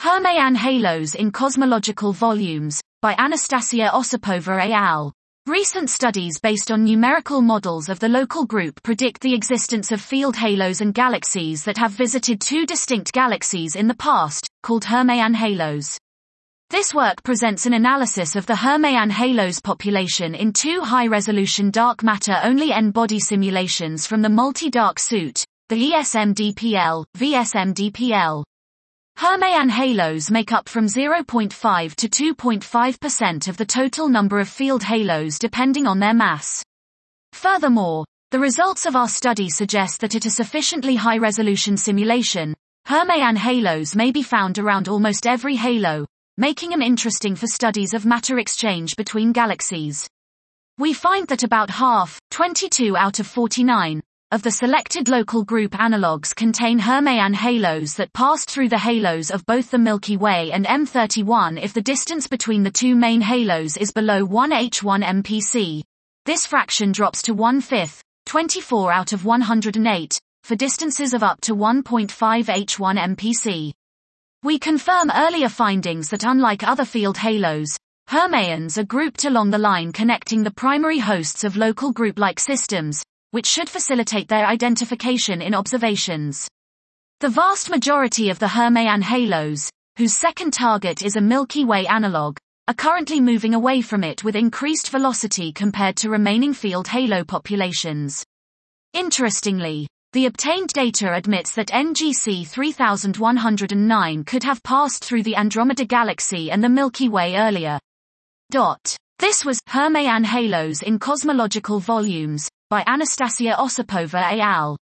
Hermaean halos in cosmological volumes, by Anastasia Osipova et al. Recent studies based on numerical models of the local group predict the existence of field halos and galaxies that have visited two distinct galaxies in the past, called Hermaean halos. This work presents an analysis of the Hermaean halos population in two high-resolution dark matter-only N-body simulations from the multi-dark suit, the ESMDPL, VSMDPL. Hermaean halos make up from 0.5 to 2.5% of the total number of field halos depending on their mass. Furthermore, the results of our study suggest that at a sufficiently high-resolution simulation, Hermaean halos may be found around almost every halo, making them interesting for studies of matter exchange between galaxies. We find that about half, 22 out of 49, of the selected local group analogues contain Hermaean halos that passed through the halos of both the Milky Way and M31 if the distance between the two main halos is below 1 H1 MPC. This fraction drops to 1/5, 24 out of 108, for distances of up to 1.5 H1 MPC. We confirm earlier findings that unlike other field halos, Hermaeans are grouped along the line connecting the primary hosts of local group-like systems, which should facilitate their identification in observations. The vast majority of the Hermaean halos, whose second target is a Milky Way analogue, are currently moving away from it with increased velocity compared to remaining field halo populations. Interestingly, the obtained data admits that NGC 3109 could have passed through the Andromeda Galaxy and the Milky Way earlier. This was Hermaean halos in cosmological volumes, by Anastasia Osipova et al.